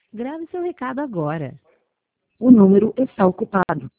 Grave seu recado agora. O número está ocupado.